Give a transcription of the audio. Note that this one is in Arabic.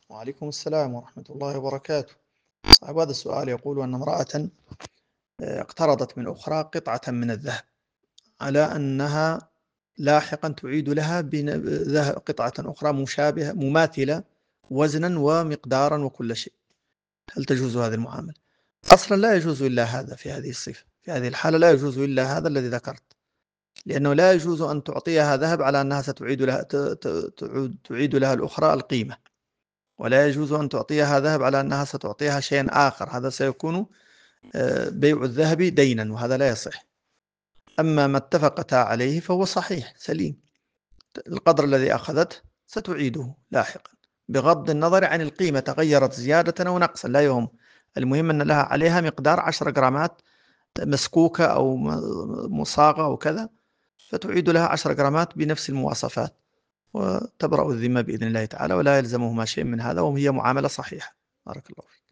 وعليكم السلام ورحمة الله وبركاته. صاحب هذا السؤال يقول أن امرأة اقترضت من أخرى قطعة من الذهب على أنها لاحقا تعيد لها قطعة أخرى مشابهة مماثلة وزنا ومقدارا وكل شيء. هل تجوز هذه المعاملة؟ أصلا لا يجوز إلا هذا في هذه الصفة، في هذه الحالة لا يجوز إلا هذا الذي ذكرت، لأنه لا يجوز أن تعطيها ذهب على أنها ستعيد لها تعيد لها الأخرى القيمة، ولا يجوز أن تعطيها ذهب على أنها ستعطيها شيئا آخر، هذا سيكون بيع الذهب دينا وهذا لا يصح. أما ما اتفقتا عليه فهو صحيح سليم، القدر الذي أخذته ستعيده لاحقا بغض النظر عن القيمة، تغيرت زيادة أو نقصا لا يهم، المهم أن لها عليها مقدار 10 جرامات مسكوكة أو مصاغة أو كذا، فتعيد لها 10 جرامات بنفس المواصفات وتبرأ الذمة بإذن الله تعالى، ولا يلزمهما شيء من هذا، وهي معاملة صحيحة. بارك الله فيك.